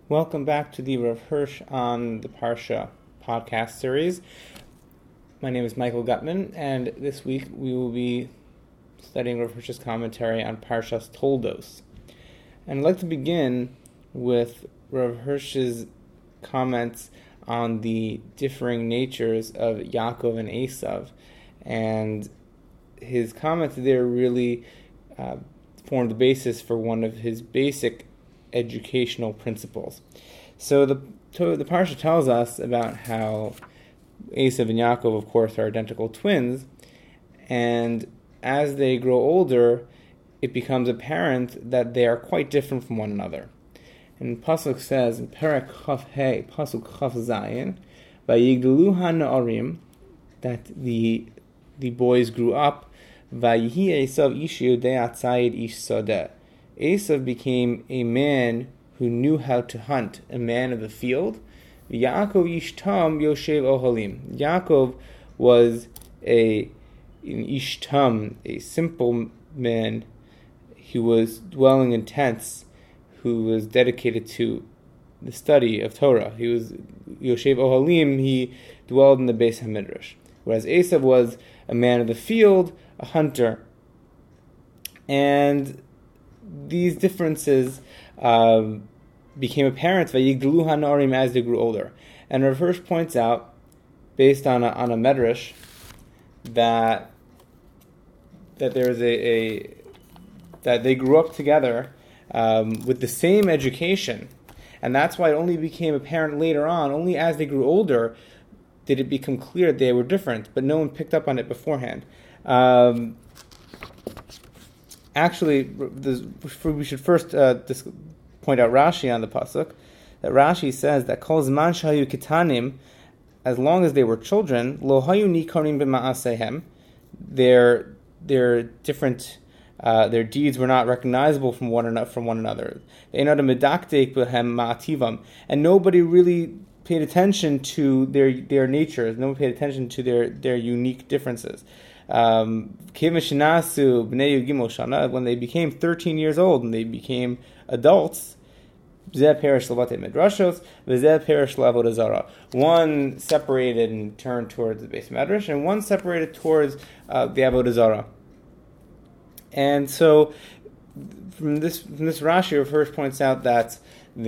Welcome back to the Rav Hirsch on the Parsha podcast series. My name is Michael Gutman, and this week we will be studying Rav Hirsch's commentary on Parshas Toldos. And I'd like to begin with Rav Hirsch's comments on the differing natures of Yaakov and Esav, and his comments there really formed the basis for one of his basic educational principles. So the Parsha tells us about how Esav and Yaakov, of course, are identical twins, and as they grow older, it becomes apparent that they are quite different from one another. And Pasuk says in Perek Chaf Hey, Pasuk Chaf Zayin, Vayigdalu ha'na'arim, that the boys grew up, Vayihi Esav ish yodei atzayid ish sodeh. Esav became a man who knew how to hunt, a man of the field. Yaakov ish tam yoshev ohalim. Yaakov was an ish tam, a simple man who was dwelling in tents, who was dedicated to the study of Torah. He was yoshev ohalim, he dwelled in the Beis HaMidrash. Whereas Esav was a man of the field, a hunter. And these differences became apparent Vayigdalu ha'na'arim as they grew older. And Rav Hirsch points out, based on a medrash, that there is that they grew up together with the same education, and that's why it only became apparent later on. Only as they grew older did it become clear that they were different, but no one picked up on it beforehand. Actually, we should first point out Rashi on the pasuk. That Rashi says that kol zman shahayu kitanim, as long as they were children, lo hayu nikarim b'ma'asehem, their different their deeds were not recognizable from one another. And nobody really paid attention to their natures. No one paid attention to their unique differences. When they became 13 years old and they became adults, one separated and turned towards the Beis Medrash, and one separated towards the Avodah Zarah. And so, from this Rashi, Rav Hirsch points out that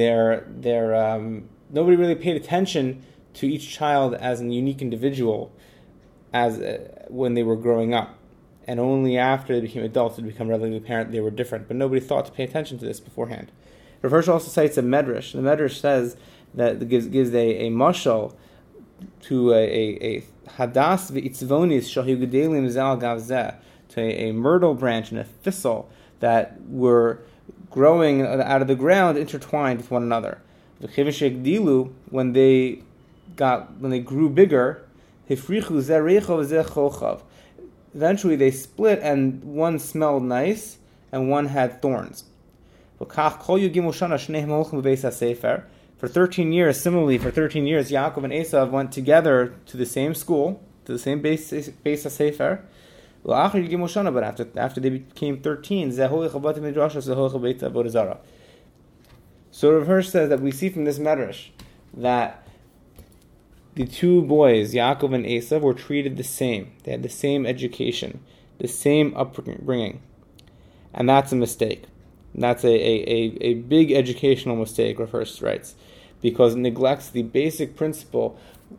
nobody really paid attention to each child as a unique individual when they were growing up, and only after they became adults did it become readily apparent they were different. But nobody thought to pay attention to this beforehand. Rav Hirsch also cites a medrash. The medrash says that gives a mashal to a hadas v'itzvonis shahu gedelim zal gavzeh, to a myrtle branch and a thistle that were growing out of the ground, intertwined with one another. When they grew bigger, eventually they split, and one smelled nice and one had thorns. For 13 years, Yaakov and Esav went together to the same school, to the same Beis HaSefer. But after they became 13, so Rav Hirsch says that we see from this medrash that the two boys, Yaakov and Esav, were treated the same. They had the same education, the same upbringing. And that's a mistake. That's a big educational mistake, Rav Hirsch writes, because it neglects the basic principle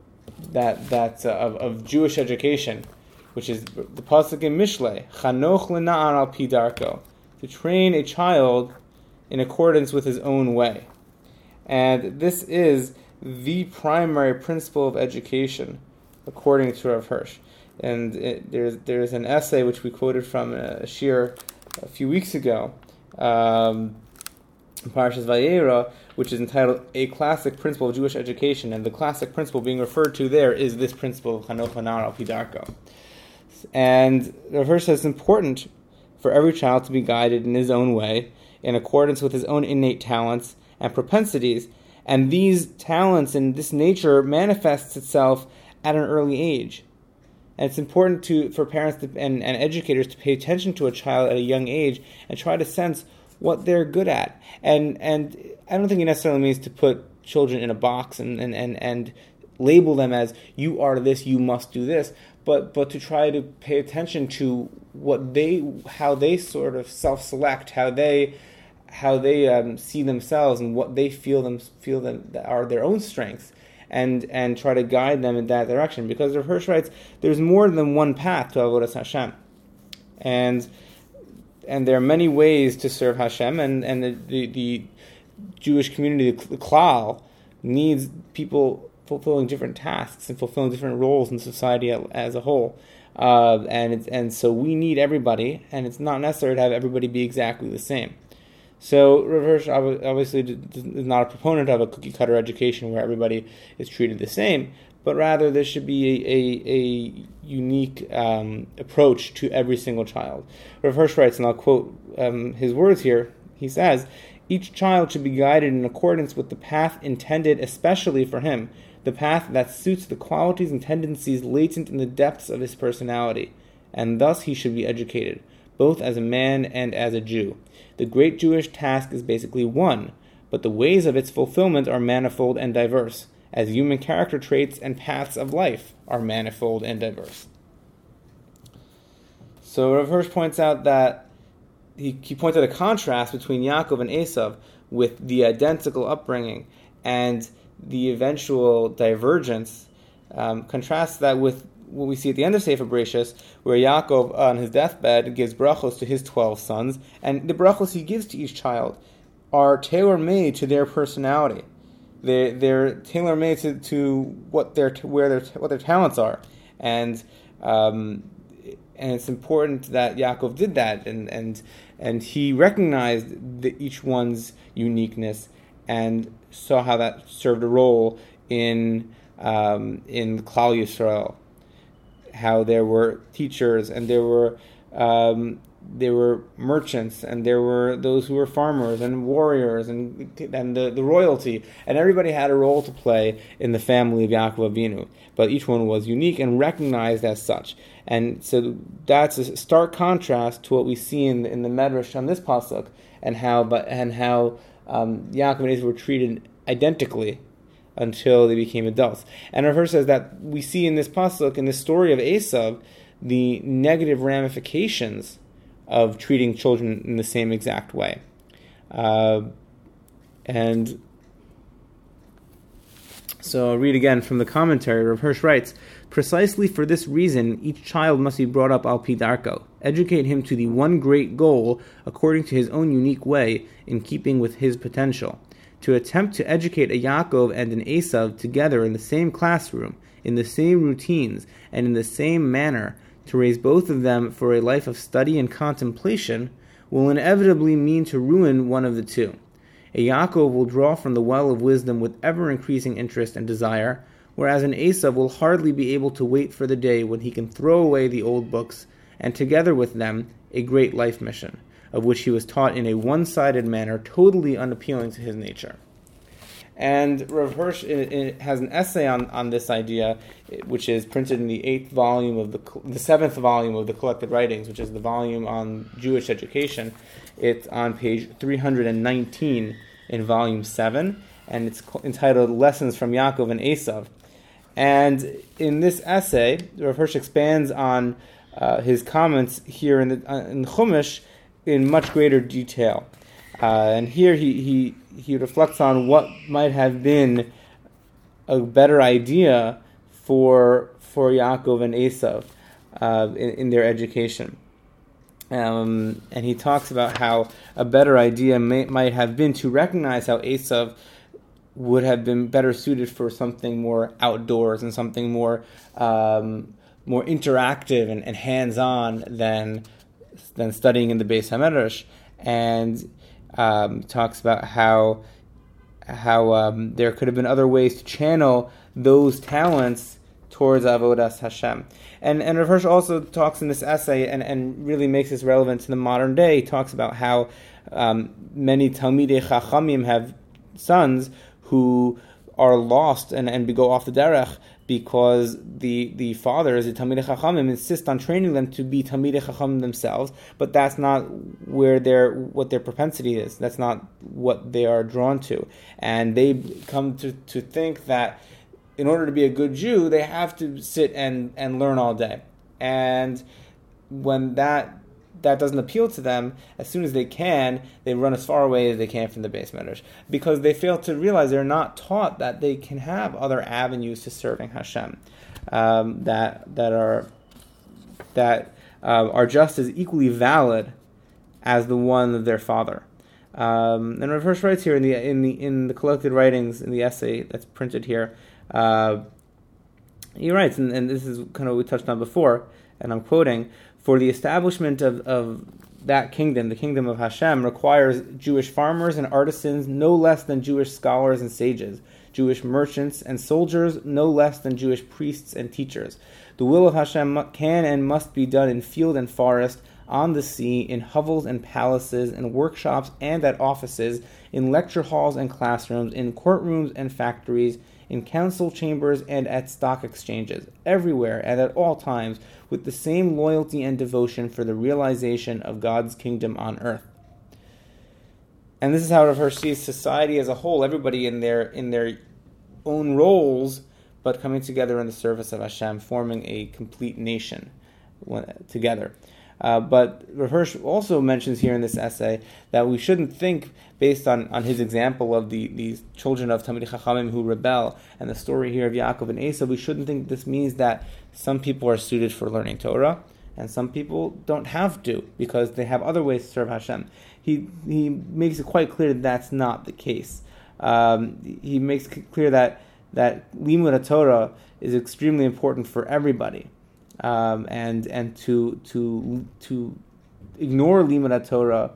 of Jewish education, which is the pasuk in Mishlei, Chanoch lena'ar al pi darko, to train a child in accordance with his own way. And this is the primary principle of education, according to Rav Hirsch. And there's an essay which we quoted from a shir a few weeks ago, Parshas Vayera, which is entitled "A Classic Principle of Jewish Education," and the classic principle being referred to there is this principle of Chanoch lena'ar al pi darko. And Rav Hirsch says it's important for every child to be guided in his own way, in accordance with his own innate talents and propensities, and these talents and this nature manifests itself at an early age. And it's important for parents and educators to pay attention to a child at a young age and try to sense what they're good at. And I don't think it necessarily means to put children in a box and label them as, you are this, you must do this, but to try to pay attention to how they sort of self-select, how they see themselves and what they feel that are their own strengths, and try to guide them in that direction. Because Rav Hirsch writes, there's more than one path to Avodas Hashem, and there are many ways to serve Hashem, and the Jewish community, the Klal, needs people fulfilling different tasks and fulfilling different roles in society as a whole. And so we need everybody, and it's not necessary to have everybody be exactly the same. So Rav Hirsch obviously is not a proponent of a cookie-cutter education where everybody is treated the same, but rather there should be a unique approach to every single child. Rav Hirsch writes, and I'll quote his words here, he says, "Each child should be guided in accordance with the path intended especially for him, the path that suits the qualities and tendencies latent in the depths of his personality, and thus he should be educated, both as a man and as a Jew. The great Jewish task is basically one, but the ways of its fulfillment are manifold and diverse, as human character traits and paths of life are manifold and diverse." So Rav Hirsch points out that he points out a contrast between Yaakov and Esav with the identical upbringing and the eventual divergence. Contrasts that with what we see at the end of Sefer Bereshis, where Yaakov on his deathbed gives brachos to his 12 sons, and the brachos he gives to each child are tailor-made to their personality. They're tailor-made to what their talents are, and it's important that Yaakov did that, and he recognized each one's uniqueness and saw how that served a role in Klal Yisrael. How there were teachers, and there were merchants, and there were those who were farmers and warriors, and the royalty, and everybody had a role to play in the family of Yaakov Avinu. But each one was unique and recognized as such. And so that's a stark contrast to what we see in the Medrash on this pasuk, and how Yaakov and Esau were treated identically until they became adults. And Rav Hirsch says that we see in this pasuk, in this story of Esav, the negative ramifications of treating children in the same exact way. And so I'll read again from the commentary. Rav Hirsch writes, "Precisely for this reason, each child must be brought up al pi darko. Educate him to the one great goal according to his own unique way, in keeping with his potential. To attempt to educate a Yaakov and an Esav together in the same classroom, in the same routines, and in the same manner, to raise both of them for a life of study and contemplation, will inevitably mean to ruin one of the two. A Yaakov will draw from the well of wisdom with ever-increasing interest and desire, whereas an Esav will hardly be able to wait for the day when he can throw away the old books, and together with them, a great life mission, of which he was taught in a one-sided manner totally unappealing to his nature." And Rav Hirsch has an essay on this idea, which is printed in the 7th volume of the Collected Writings, which is the volume on Jewish education. It's on page 319 in volume 7, and it's entitled "Lessons from Yaakov and Esav." And in this essay, Rav Hirsch expands on his comments here in the Chumash in much greater detail. And here he reflects on what might have been a better idea for Yaakov and Esav in their education. And he talks about how a better idea might have been to recognize how Esav would have been better suited for something more outdoors and something more interactive and hands-on than studying in the Beis HaMedrash, and talks about how there could have been other ways to channel those talents towards Avodas Hashem. And Rav Hirsch also talks in this essay, and really makes this relevant to the modern day. He talks about how many Talmidei Chachamim have sons who are lost and go off the derech because the fathers, the Talmidei Chachamim, insist on training them to be Talmidei Chachamim themselves, but that's not what their propensity is. That's not what they are drawn to. And they come to think that in order to be a good Jew, they have to sit and learn all day. And when that doesn't appeal to them, as soon as they can, they run as far away as they can from the Beis Medrash, because they fail to realize they're not taught that they can have other avenues to serving Hashem that are just as equally valid as the one of their father. And Rav Hirsch writes here in the collected writings, in the essay that's printed here, he writes, and this is kind of what we touched on before, and I'm quoting, "For the establishment of that kingdom, the kingdom of Hashem, requires Jewish farmers and artisans no less than Jewish scholars and sages, Jewish merchants and soldiers no less than Jewish priests and teachers. The will of Hashem can and must be done in field and forest, on the sea, in hovels and palaces, in workshops and at offices, in lecture halls and classrooms, in courtrooms and factories, in council chambers and at stock exchanges, everywhere and at all times, with the same loyalty and devotion for the realization of God's kingdom on earth." And this is how Rav Hirsch sees society as a whole, everybody in their own roles, but coming together in the service of Hashem, forming a complete nation together. But Rav Hirsch also mentions here in this essay that we shouldn't think, based on his example of these children of Talmidei Chachamim who rebel, and the story here of Yaakov and Esav, we shouldn't think this means that some people are suited for learning Torah, and some people don't have to, because they have other ways to serve Hashem. He makes it quite clear that that's not the case. He makes it clear that Limud Torah is extremely important for everybody. And to ignore Limud Torah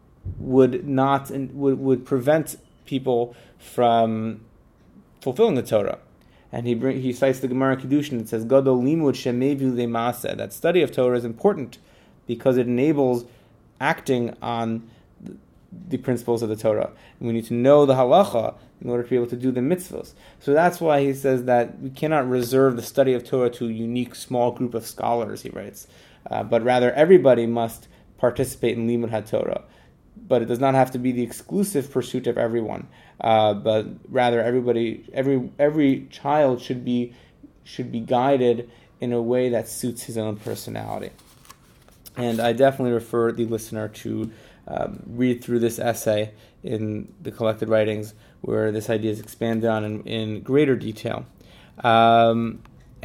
would prevent people from fulfilling the Torah. And he cites the Gemara Kiddushin. It says, "Gadol limud shemevu le'maaseh." That study of Torah is important because it enables acting on the principles of the Torah. And we need to know the halacha in order to be able to do the mitzvos. So that's why he says that we cannot reserve the study of Torah to a unique small group of scholars, he writes, but rather everybody must participate in Limud HaTorah. But it does not have to be the exclusive pursuit of everyone, but rather every child should be guided in a way that suits his own personality. And I definitely refer the listener to read through this essay in the collected writings, where this idea is expanded on in greater detail. And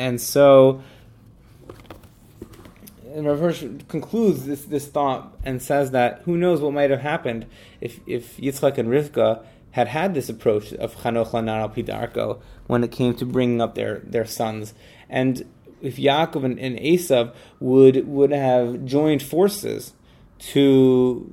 Rav Hirsch concludes this thought and says that who knows what might have happened if Yitzchak and Rivka had this approach of Chanoch Lanar al pi darko when it came to bringing up their sons, and if Yaakov and Esav would have joined forces to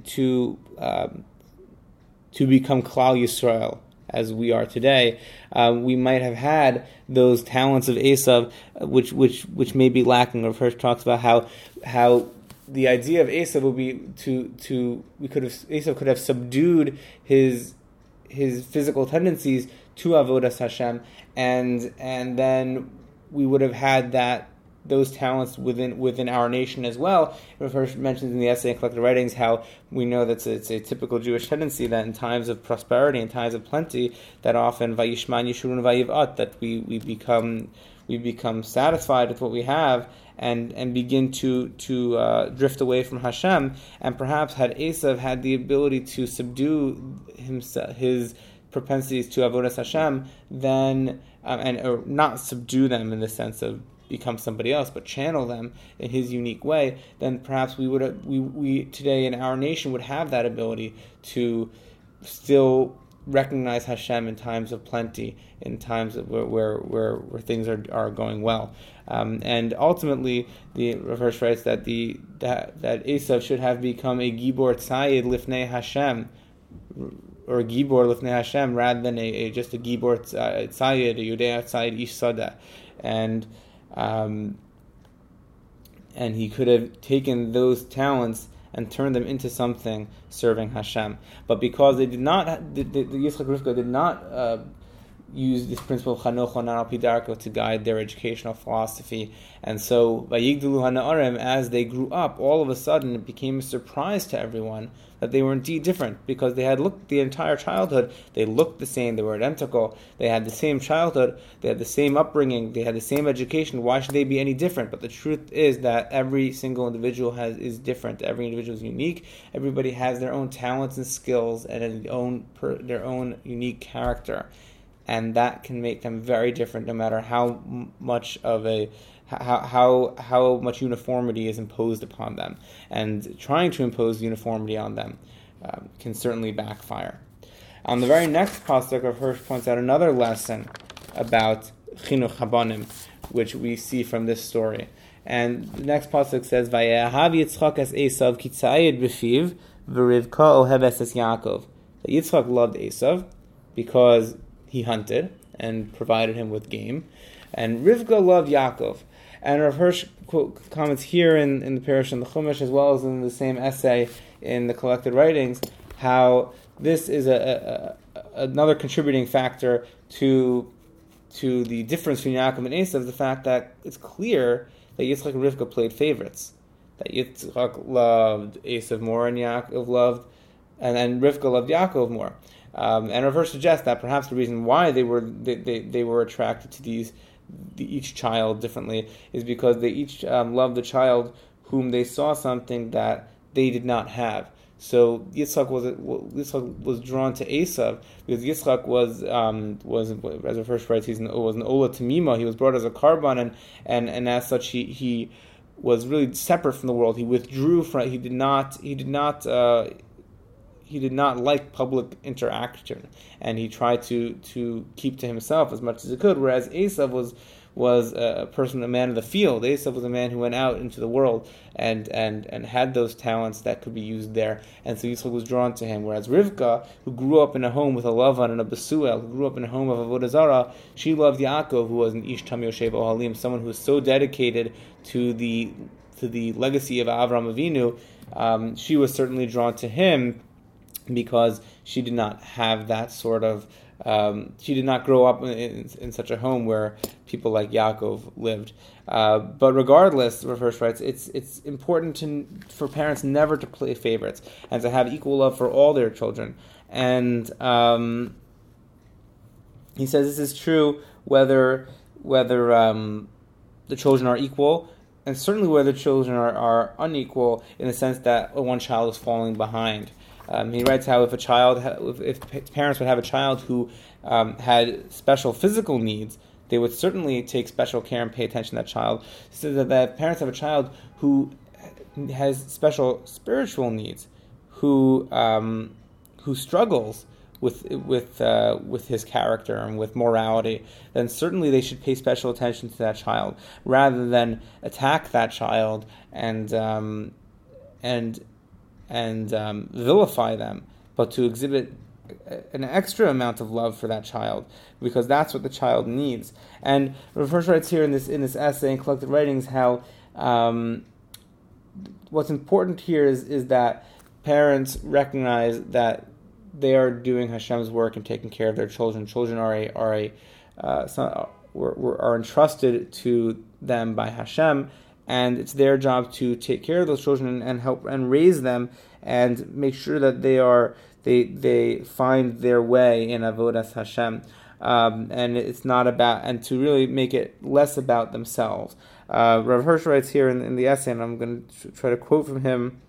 become Klal Yisrael as we are today, we might have had those talents of Esav, which may be lacking. Rav Hirsch talks about how the idea of Esav would be Esav could have subdued his physical tendencies to Avodas Hashem, and then we would have had those talents within our nation as well. Rav Hirsch mentions in the essay and collected writings how we know that it's a typical Jewish tendency that in times of prosperity, in times of plenty, that often Vayishman Yeshurun Vayivat, that we become satisfied with what we have and begin to drift away from Hashem. And perhaps had Esav had the ability to subdue his propensities to Avodas Hashem, then or not subdue them in the sense of become somebody else, but channel them in his unique way, then perhaps we today in our nation would have that ability to still recognize Hashem in times of plenty, in times of where things are going well. And ultimately, the Rav Hirsch writes that that Esav should have become a Gibor Tzayid Lifnei Hashem, or a Gibor Lifnei Hashem, rather than just a Gibor Tzayid, a Yudea Tzayid Ish Sada. And he could have taken those talents and turned them into something serving Hashem. But because they did not, the Yitzchak Rivka did not use this principle of Chanoch Onan al pi darko to guide their educational philosophy. And so, Vayigdalu hana'arim, as they grew up, all of a sudden it became a surprise to everyone that they were indeed different, because they had looked the entire childhood, they looked the same, they were identical, they had the same childhood, they had the same upbringing, they had the same education. Why should they be any different? But the truth is that every single individual is different. Every individual is unique. Everybody has their own talents and skills and their own unique character, and that can make them very different, no matter how much uniformity is imposed upon them. And trying to impose uniformity on them can certainly backfire. On the very next pasuk, Rav Hirsch points out another lesson about chinuch habanim, which we see from this story. And the next pasuk says, "Vayehav Yitzchak es Esav ki tzayid b'fiv, v'Rivka oheves es Yaakov." That Yitzchak loved Esav because he hunted and provided him with game, and Rivka loved Yaakov. And Rav Hirsch comments here in the Parish and the Chumash, as well as in the same essay in the collected writings, how this is another contributing factor to the difference between Yaakov and Esav, the fact that it's clear that Yitzchak and Rivka played favorites. That Yitzchak loved Esav more and Yaakov loved, and Rivka loved Yaakov more. And Rav Hirsch suggests that perhaps the reason why they were attracted to each child differently is because they each loved the child whom they saw something that they did not have. So Yitzchak was drawn to Esav because Yitzchak was as Rav Hirsch writes, was an Ola Tamima. He was brought as a Karban, and as such he was really separate from the world. He withdrew from. He did not like public interaction, and he tried to keep to himself as much as he could. Whereas Esav was a man of the field. Esav was a man who went out into the world and had those talents that could be used there. And so Yitzchak was drawn to him. Whereas Rivka, who grew up in a home with a Lavan and a Besuel, who grew up in a home of Avodah Zarah, she loved Yaakov, who was an Ish Tam Yoshev Ohalim, someone who was so dedicated to the legacy of Avraham Avinu. She was certainly drawn to him because she did not have that sort of. She did not grow up in such a home where people like Yaakov lived. But regardless, Rav Hirsch writes, it's important for parents never to play favorites and to have equal love for all their children. And he says this is true whether the children are equal, and certainly whether children are unequal in the sense that one child is falling behind. He writes how if parents would have a child who had special physical needs, they would certainly take special care and pay attention to that child. So that if parents have a child who has special spiritual needs, who struggles with his character and with morality, then certainly they should pay special attention to that child rather than attack that child and vilify them, but to exhibit an extra amount of love for that child, because that's what the child needs. And Rav Hirsch writes here in this essay in Collected Writings how what's important here is that parents recognize that they are doing Hashem's work and taking care of their children. Children are entrusted to them by Hashem, and it's their job to take care of those children and help and raise them and make sure that they find their way in Avodas Hashem. And it's not about, and to really make it less about themselves. Rav Hirsch writes here in the essay, and I'm going to try to quote from him.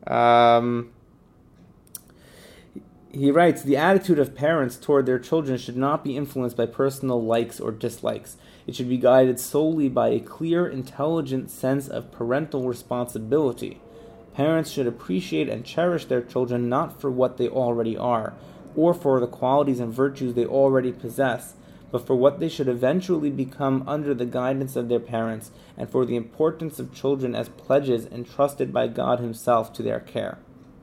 He writes, "The attitude of parents toward their children should not be influenced by personal likes or dislikes. It should be guided solely by a clear, intelligent sense of parental responsibility. Parents should appreciate and cherish their children not for what they already are, or for the qualities and virtues they already possess, but for what they should eventually become under the guidance of their parents, and for the importance of children as pledges entrusted by God Himself to their care."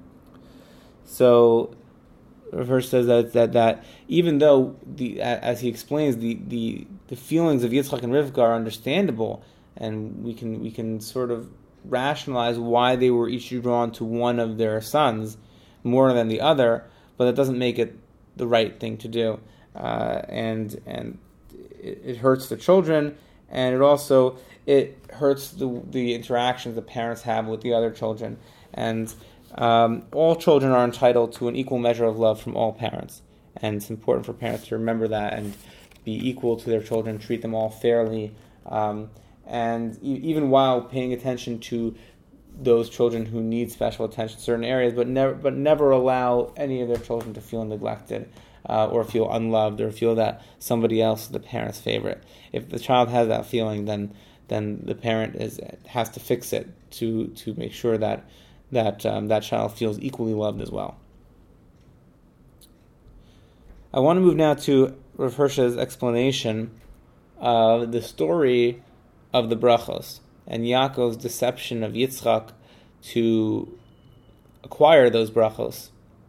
So Rav Hirsch says that even though as he explains the feelings of Yitzchak and Rivka are understandable, and we can sort of rationalize why they were each drawn to one of their sons more than the other, but that doesn't make it the right thing to do. and it hurts the children, and it hurts the interactions the parents have with the other children. And all children are entitled to an equal measure of love from all parents, and it's important for parents to remember that and be equal to their children, treat them all fairly, and even while paying attention to those children who need special attention in certain areas, but never allow any of their children to feel neglected, or feel unloved, or feel that somebody else is the parent's favorite. If the child has that feeling, then the parent has to fix it to make sure that child feels equally loved as well. I want to move now to Rav Hirsch's explanation of the story of the brachos and Yaakov's deception of Yitzchak to acquire those brachos.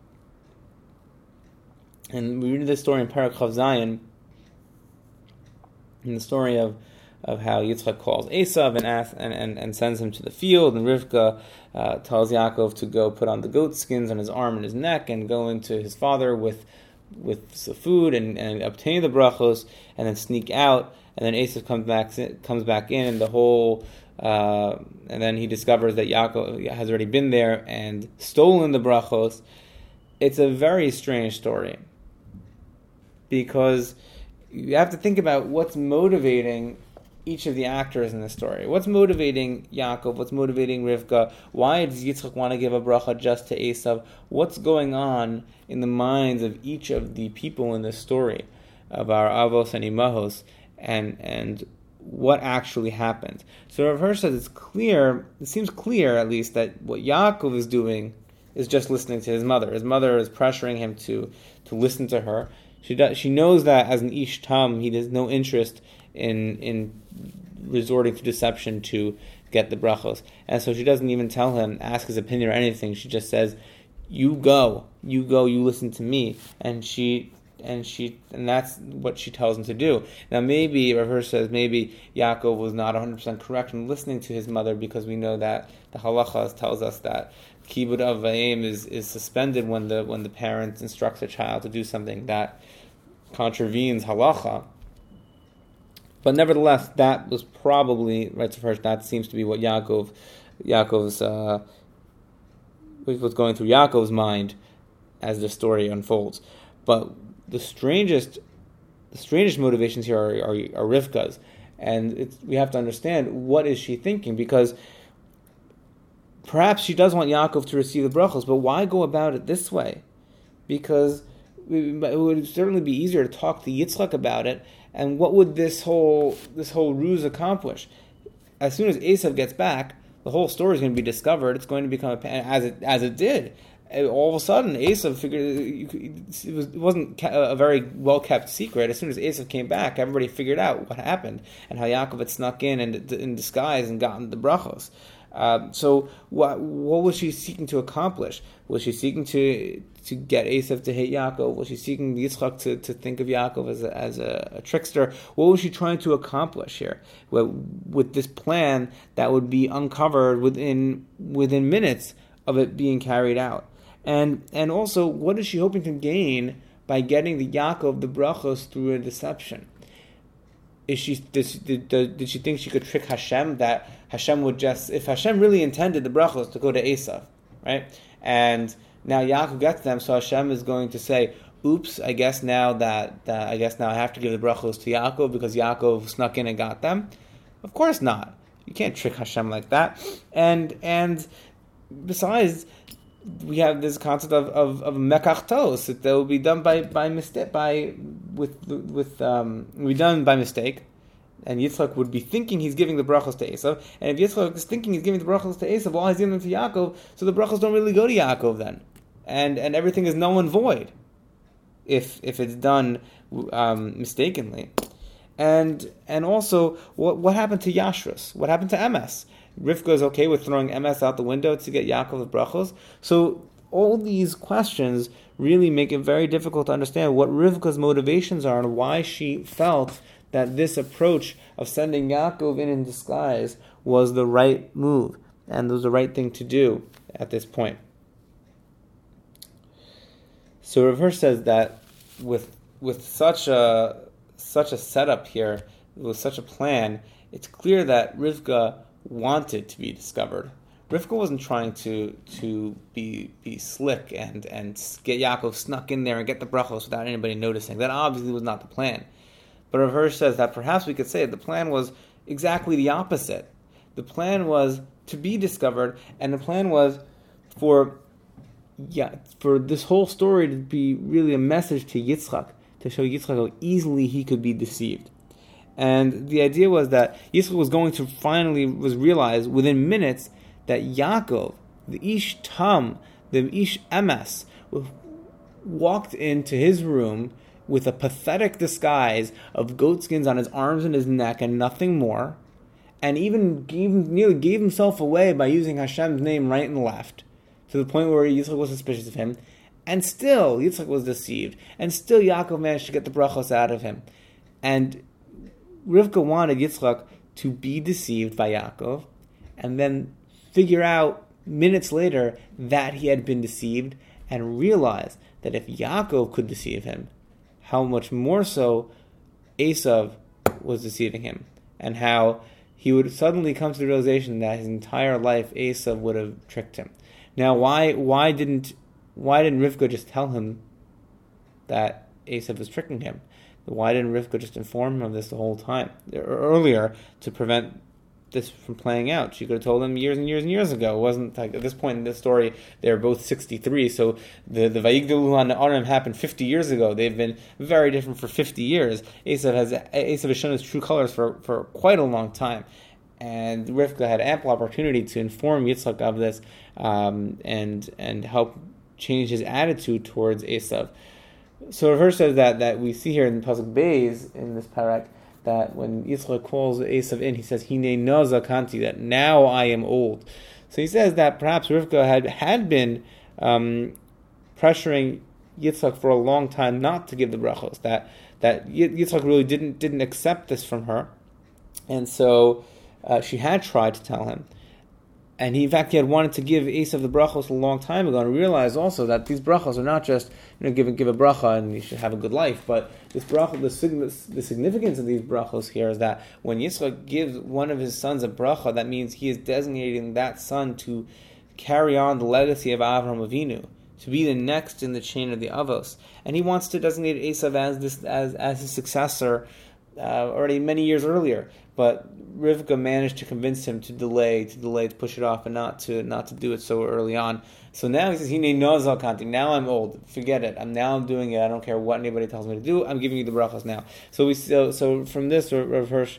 And we read this story in Perek Chav Zayin, in the story of how Yitzchak calls Esav and sends him to the field, and Rivka tells Yaakov to go put on the goat skins on his arm and his neck and go into his father with the food and obtain the brachos, and then sneak out. And then Esav comes back in, and the whole and then he discovers that Yaakov has already been there and stolen the brachos. It's a very strange story, because you have to think about what's motivating each of the actors in the story. What's motivating Yaakov? What's motivating Rivka? Why does Yitzchak want to give a bracha just to Esav? What's going on in the minds of each of the people in this story, of our avos and imahos, and what actually happened? So Rav Hirsch says it seems clear at least, that what Yaakov is doing is just listening to his mother. His mother is pressuring him to listen to her. She knows that as an ish tam, he has no interest in resorting to deception to get the brachos, and so she doesn't even ask his opinion or anything. She just says, "You go, you listen to me," and that's what she tells him to do. Now, maybe Rav Hirsch says maybe Yaakov was not 100% correct in listening to his mother, because we know that the halacha tells us that kibud av va'em is suspended when the parent instructs a child to do something that contravenes halacha. But nevertheless, that was probably right. First, that seems to be what Yaakov's what's going through Yaakov's mind as the story unfolds. But the strangest motivations here are Rivka's, and we have to understand, what is she thinking, because perhaps she does want Yaakov to receive the brachos, but why go about it this way? Because it would certainly be easier to talk to Yitzchak about it. And what would this whole ruse accomplish? As soon as Esav gets back, the whole story is going to be discovered. It's going to become as it did. All of a sudden, Esav figured it wasn't a very well kept secret. As soon as Esav came back, everybody figured out what happened and how Yaakov had snuck in disguise and gotten the brachos. So what was she seeking to accomplish? Was she seeking to get Esav to hate Yaakov? Was she seeking Yitzchak to think of Yaakov as a trickster? What was she trying to accomplish here with this plan that would be uncovered within minutes of it being carried out? And also, what is she hoping to gain by getting the Yaakov the brachos through a deception? Did she think she could trick Hashem, that Hashem would if Hashem really intended the brachos to go to Esav, right? And now Yaakov gets them, so Hashem is going to say, "Oops, I guess now I have to give the brachos to Yaakov because Yaakov snuck in and got them." Of course not. You can't trick Hashem like that. And besides, we have this concept of mekachtos, that will be done by mistake, and Yitzchak would be thinking he's giving the brachos to Esav, and if Yitzchak is thinking he's giving the brachos to Esav, well, he's giving them to Yaakov, so the brachos don't really go to Yaakov then, and everything is null and void if it's done mistakenly. And also, what happened to Yashrus? What happened to MS? Rivka is okay with throwing MS out the window to get Yaakov the brachos. So all these questions really make it very difficult to understand what Rivka's motivations are and why she felt that this approach of sending Yaakov in disguise was the right move and was the right thing to do at this point. So Rav Hirsch says that with with such a setup here, with such a plan, it's clear that Rivka wanted to be discovered. Rivka wasn't trying to be slick and get Yaakov snuck in there and get the brachos without anybody noticing. That obviously was not the plan. But Rav Hirsch says that perhaps we could say the plan was exactly the opposite. The plan was to be discovered, and the plan was for this whole story to be really a message to Yitzchak, to show Yitzchak how easily he could be deceived. And the idea was that Yitzchak was going to realize within minutes that Yaakov, the Ish Tam, the Ish Emes, walked into his room with a pathetic disguise of goatskins on his arms and his neck and nothing more, and even nearly gave himself away by using Hashem's name right and left, to the point where Yitzchak was suspicious of him, and still Yitzchak was deceived, and still Yaakov managed to get the brachos out of him. And Rivka wanted Yitzchak to be deceived by Yaakov, and then figure out minutes later that he had been deceived, and realize that if Yaakov could deceive him, how much more so Esav was deceiving him, and how he would suddenly come to the realization that his entire life Esav would have tricked him. Now, why didn't Rivka just tell him that Esav was tricking him? Why didn't Rivka just inform him of this the whole time earlier to prevent this from playing out? She could have told him years and years and years ago. It wasn't like at this point in this story they're both 63, so the Vayigdalu on Aram happened 50 years ago. They've been very different for 50 years. Esav has shown his true colors for quite a long time. And Rivka had ample opportunity to inform Yitzchak of this and help change his attitude towards Esav. So Rav Hirsch says that we see here in Pasuk Beis in this parak that when Yitzchak calls Esav in, he says, "Hine naza kanti," that now I am old. So he says that perhaps Rivka had been pressuring Yitzchak for a long time not to give the brachos. That Yitzchak really didn't accept this from her, and so she had tried to tell him. And he had wanted to give Esav the brachos a long time ago, and realized also that these brachos are not just give a bracha and you should have a good life, but this bracha, the significance of these brachos here is that when Yitzchak gives one of his sons a bracha, that means he is designating that son to carry on the legacy of Avraham Avinu, to be the next in the chain of the Avos, and he wants to designate Esav as his successor already many years earlier. But Rivka managed to convince him to delay, to push it off, and not to do it so early on. So now he says, "Hine nazal kanti." Now I'm old. Forget it. I'm doing it. I don't care what anybody tells me to do. I'm giving you the brachas now. So from this, Rav Hirsch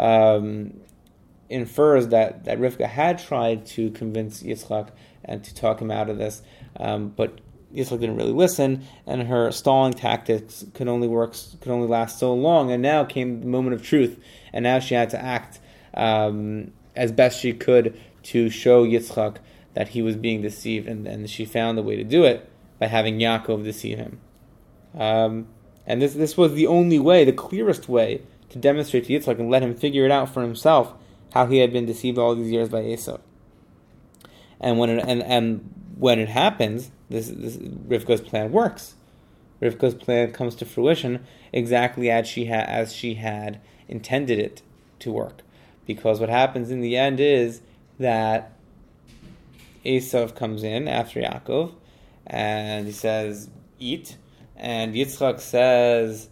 infers that Rivka had tried to convince Yitzchak and to talk him out of this, but Yitzchak didn't really listen, and her stalling tactics could only last so long. And now came the moment of truth, and now she had to act as best she could to show Yitzchak that he was being deceived, and she found a way to do it by having Yaakov deceive him. And this was the only way, the clearest way, to demonstrate to Yitzchak and let him figure it out for himself how he had been deceived all these years by Esav. And when it happens, this Rivka's plan works. Rivka's plan comes to fruition exactly as she had intended it to work. Because what happens in the end is that Esav comes in after Yaakov, and he says, "Eat." And Yitzchak says,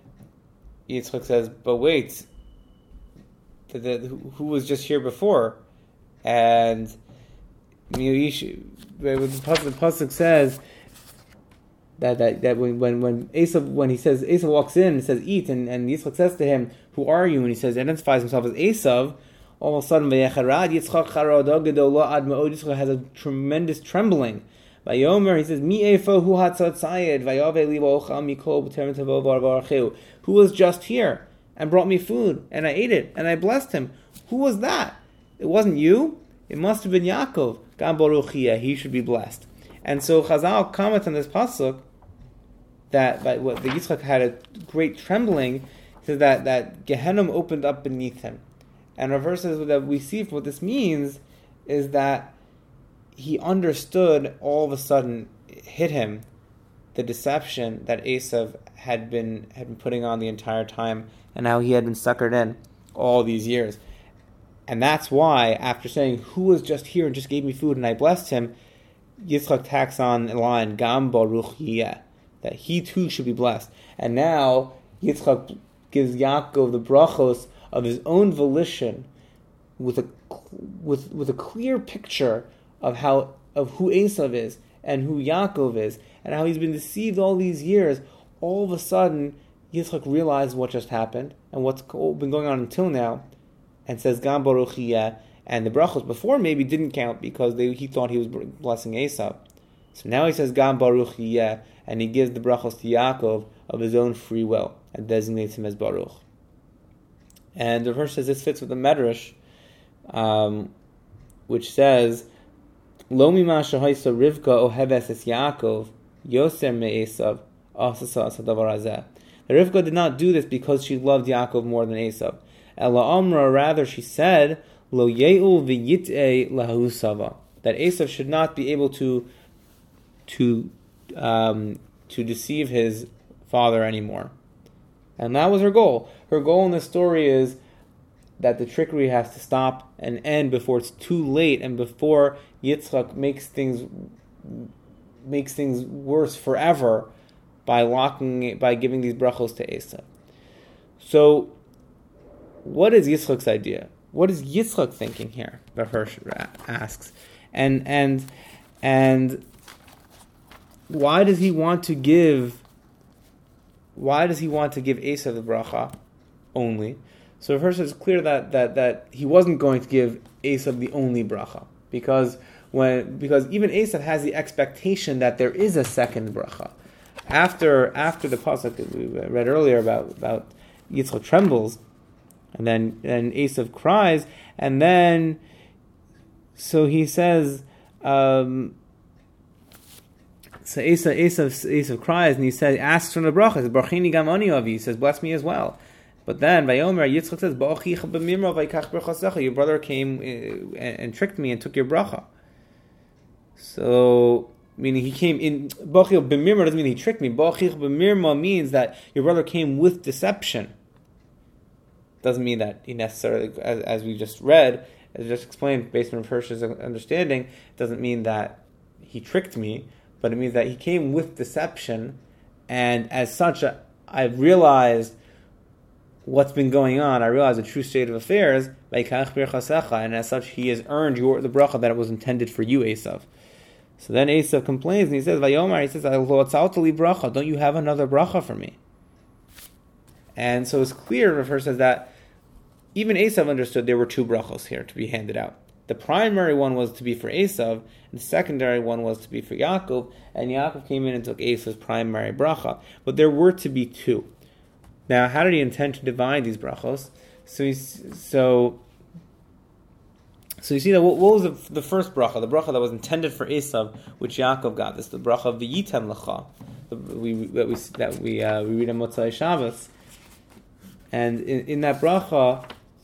"But wait, who was just here before?" And the pasuk says that when Esav walks in and says, "Eat," and Yitzchak says to him, "Who are you?" And he identifies himself as Esav. All of a sudden, Yitzchak has a tremendous trembling. Vayomer, he says, "Mi efo hu hatzatzayed vayave li ba'ochal mikol b'terem tavo v'arvaracheu." Who was just here and brought me food, and I ate it, and I blessed him? Who was that? It wasn't you. It must have been Yaakov. Gam baruch yeh, he should be blessed. And so Chazal comment on this pasuk that the Yitzchak had a great trembling, so that Gehenna opened up beneath him. And Rav Hirsch says that we see what this means is that he understood all of a sudden, it hit him, the deception that Esav had been putting on the entire time, and how he had been suckered in all these years. And that's why, after saying, who was just here and just gave me food and I blessed him, Yitzchak tacks on a line, Gam Baruch Yeh, that he too should be blessed. And now Yitzchak gives Yaakov the brachos of his own volition, with a clear picture of who Esav is and who Yaakov is, and how he's been deceived all these years. All of a sudden, Yitzchak realized what just happened and what's been going on until now, and says Gam Baruch Yeh, and the brachos before maybe didn't count because he thought he was blessing Esav. So now he says Gam Baruch Yeh, and he gives the brachos to Yaakov of his own free will and designates him as Baruch. And the verse says this fits with the Medrash, which says, Lo mima shehaisa Rivka oheves es Yaakov yoser me'esav asasa asadavar hazeh. The Rivka did not do this because she loved Yaakov more than Esav. Ela amra, rather she said, Lo ye'ul v'yit'e lahu sava, that Esav should not be able to deceive his father anymore. And that was her goal. Her goal in this story is that the trickery has to stop and end before it's too late, and before Yitzchak makes things worse forever by giving these brachos to Esav. So, what is Yitzchak's idea? What is Yitzchak thinking here? The Hirsch asks, and why does he want to give Esav the bracha only? So first, it's clear that he wasn't going to give Esav the only bracha, because even Esav has the expectation that there is a second bracha. After the pasuk that we read earlier about Yitzchak trembles, and then Esav cries, and then so he says. So Esav cries, and he asks for the bracha. He says, "Barchini gam ani avi." He says, "Bless me as well." But then Vayomer Yitzchak says, "Ba'achicha b'mimra v'yikach brachasecha." Your brother came and tricked me and took your bracha. So, meaning he came in. Ba'achicha b'mimra doesn't mean he tricked me. Ba'achicha b'mimra means that your brother came with deception. Doesn't mean that he necessarily, as we just read, as just explained, based on Hirsch's understanding, doesn't mean that he tricked me. But it means that he came with deception, and as such, I've realized what's been going on. I realized the true state of affairs, and as such, he has earned the bracha that it was intended for you, Esav. So then Esav complains, and he says, "Vayomar," he says, bracha. Don't you have another bracha for me? And so it's clear, Rav Hirsch says, that even Esav understood there were two brachos here to be handed out. The primary one was to be for Esav, and the secondary one was to be for Yaakov, and Yaakov came in and took Esav's primary bracha. But there were to be two. Now, how did he intend to divide these brachos? So you see that what was the first bracha, the bracha that was intended for Esav, which Yaakov got. This is the bracha of the Yitem Lecha, we read in Motzai Shabbos, and in that bracha.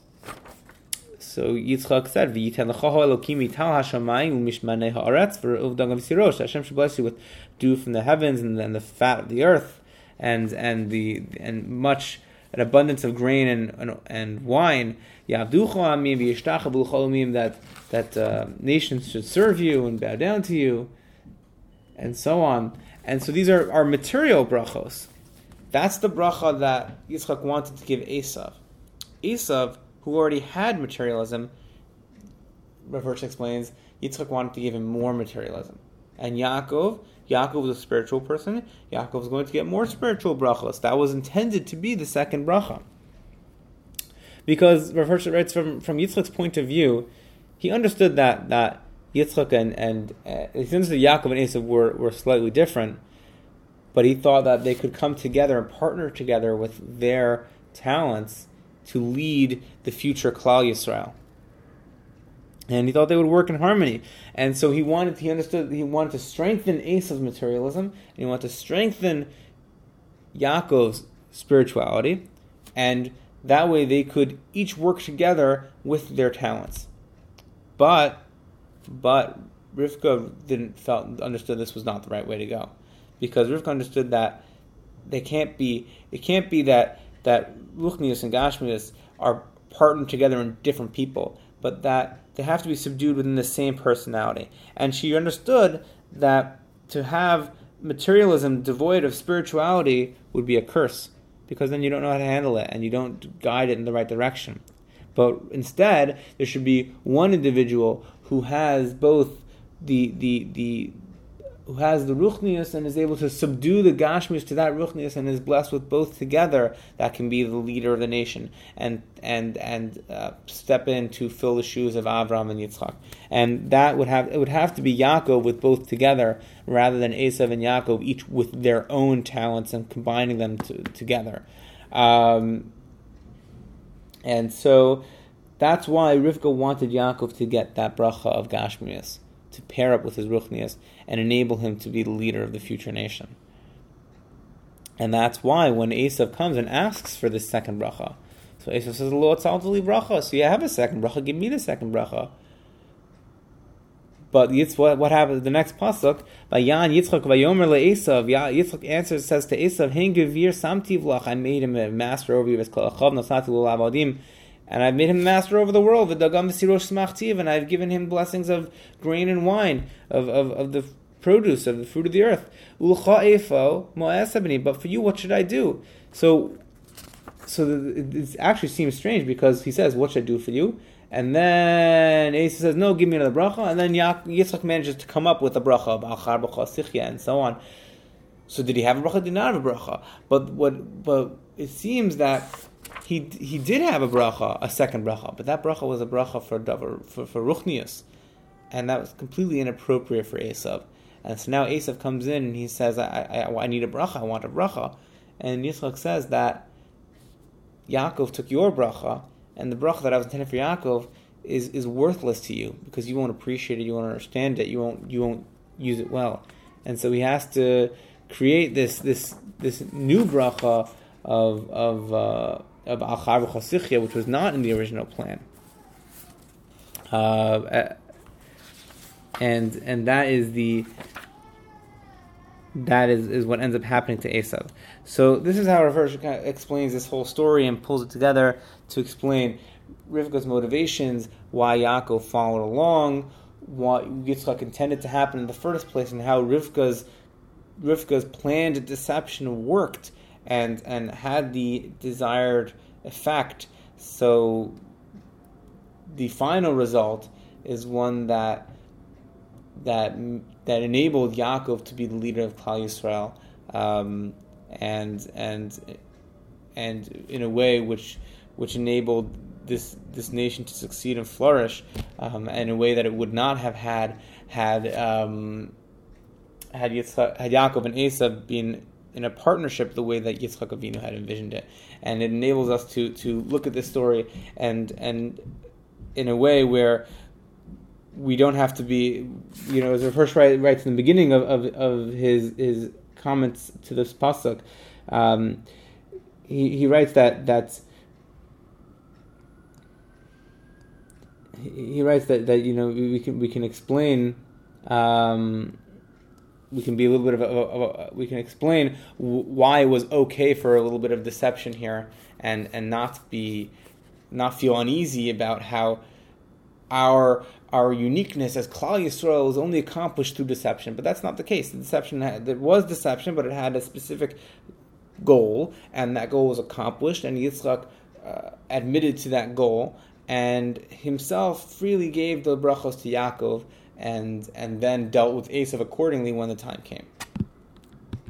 So Yitzchak said, "V'yiten lecha Elokim mital hashamayim u'mishmanei haaretz v'uvdagam v'sirosh." Hashem should bless you with dew from the heavens and the fat of the earth, and much an abundance of grain and wine. Yavducha amim v'yishtacha b'lucholomim, that nations should serve you and bow down to you, and so on. And so these are material brachos. That's the bracha that Yitzchak wanted to give Esav. Esav, who already had materialism, Rav Hirsch explains, Yitzchak wanted to give him more materialism. And Yaakov was a spiritual person. Yaakov was going to get more spiritual brachos. That was intended to be the second bracha. Because Rav Hirsch writes from Yitzchak's point of view, he understood that Yitzchak and he understood Yaakov and Esav were slightly different, but he thought that they could come together and partner together with their talents to lead the future Klal Yisrael. And he thought they would work in harmony. And so he wanted to strengthen Esav's materialism, and he wanted to strengthen Yaakov's spirituality, and that way they could each work together with their talents. But Rivka understood this was not the right way to go. because Rivka understood that it can't be that Ruchnius and Gashmius are partnered together in different people, but that they have to be subdued within the same personality. And she understood that to have materialism devoid of spirituality would be a curse, because then you don't know how to handle it and you don't guide it in the right direction. But instead, there should be one individual who has both who has the Ruchnius and is able to subdue the Gashmius to that Ruchnius and is blessed with both together, that can be the leader of the nation and step in to fill the shoes of Avraham and Yitzchak. And that would have to be Yaakov with both together, rather than Esav and Yaakov each with their own talents and combining them together. And so that's why Rivka wanted Yaakov to get that bracha of Gashmius, to pair up with his Ruchnius and enable him to be the leader of the future nation. And that's why when Esav comes and asks for this second bracha, so Esav says, Lo tzaltali bracha, so you have a second bracha, give me the second bracha. But what happens? The next pasuk, Vayan Yitzchak vayomer leEsav, Yitzchak answers, says to Esav, Hein gevir samtiv lach, I made him a master over you, and I've made him master over the world, and I've given him blessings of grain and wine, of the produce, of the fruit of the earth. But for you, what should I do? So it actually seems strange, because he says, what should I do for you? And then Esav says, no, give me another bracha. And then Yitzchak manages to come up with a bracha of Achar Bracha Sichya and so on. So did he have a bracha? Did he not have a bracha? But it seems that he did have a bracha, a second bracha, but that bracha was a bracha for Ruchnius, and that was completely inappropriate for Esav. And so now Esav comes in and he says, I need a bracha, I want a bracha. And Yitzchak says that Yaakov took your bracha, and the bracha that I was intended for Yaakov is worthless to you, because you won't appreciate it, you won't understand it, you won't use it well. And so he has to create this new bracha of Achar V'Chasichya, which was not in the original plan. And that is what ends up happening to Esav. So this is how Rav Hirsch explains this whole story and pulls it together to explain Rivka's motivations, why Yaakov followed along, what Yitzchak intended to happen in the first place, and how Rivka's planned deception worked and had the desired effect. So the final result is one that enabled Yaakov to be the leader of Klal Yisrael, and in a way which enabled this nation to succeed and flourish, in a way that it would not have had Yaakov and Esav been in a partnership the way that Yitzchak Avinu had envisioned it. And it enables us to look at this story and in a way where we don't have to be, as Rav Hirsch writes in the beginning of his comments to this pasuk, he writes that we can explain. We can be a little bit we can explain why it was okay for a little bit of deception here, and not feel uneasy about how our uniqueness as Klal Yisrael is only accomplished through deception. But that's not the case. There was deception, but it had a specific goal, and that goal was accomplished, and Yitzchak admitted to that goal, and himself freely gave the brachos to Yaakov, and then dealt with Esav accordingly when the time came.